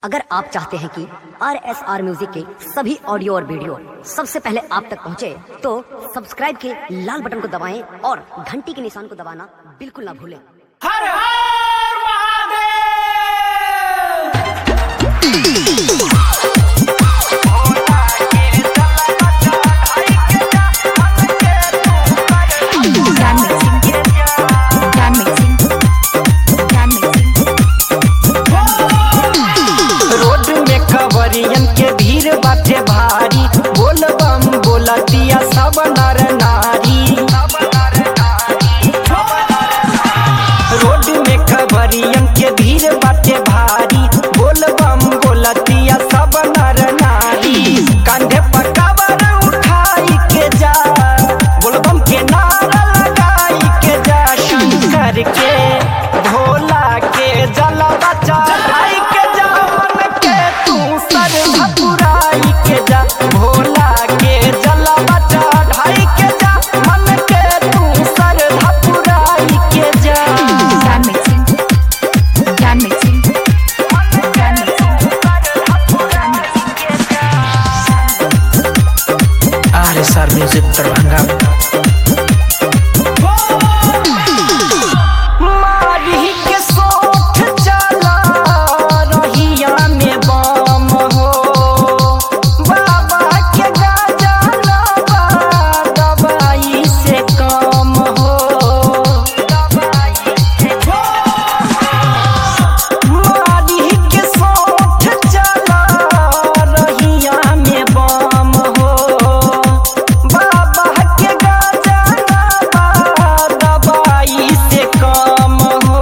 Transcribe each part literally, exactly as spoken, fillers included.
अगर आप चाहते हैं कि आर एस आर म्यूजिक के सभी ऑडियो और वीडियो सबसे पहले आप तक पहुंचे, तो सब्सक्राइब के लाल बटन को दबाएं और घंटी के निशान को दबाना बिल्कुल ना भूलें। हर हर महादेव। कवरियन के भीड़ बाटे भारी, बोल बम बोला दिया सब नर नारी। रोड में कवरियन के भीड़ बाटे भारी, बोल बम बोला दिया सब नर नारी। कंधे पर कवर उठाई के जा, बोल बम के नारा लगाई के जा। शंकर के भोला के जलवा चढ़ाई के जा, मन के तू सरधा पुराई के जा। भोला के जलवा चढ़ाई के जा, मन के तू सरधा पुराई के जा। R S R music Darbhanga. मारी के सोठ चला रहिया में बम हो, बाबा के गाजा लबा दवाई से कम हो। मारी के सोठ चला रहिया में बम हो, बाबा के गाजा लबा दवाई से कम हो।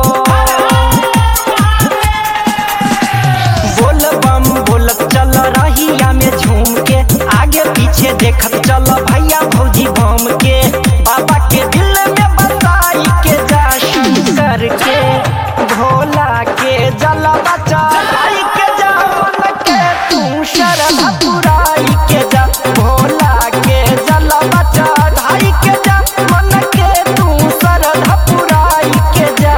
बोल बम बोलत चल रहिया में झूम के, आगे पीछे देखत चल भैया भौजी बम के। बाबा के दिल में बसाई के जा, शंकर के भोला के जलवा चढ़ाई के जा। मन के तू शरधा पुराई के जा, भोला के जलवा चढ़ाई के जा। मन के तू शरधा पुराई के जा।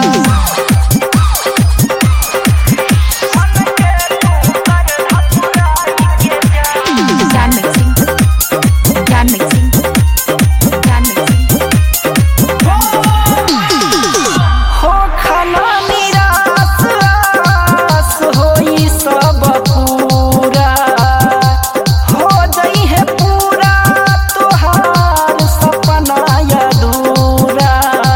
हो खाना निराश आस होई सब पूरा, हो जई है पूरा तोहार सपना अधूरा।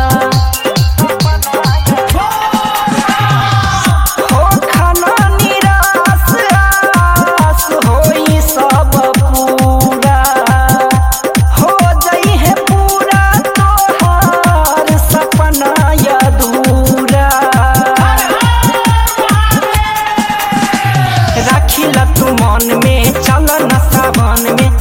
हो खाना निराश आस होई सब पूरा, हो जई है पूरा तोहार सपना अधूरा। राखी ल तू मन में, चल न सावन में,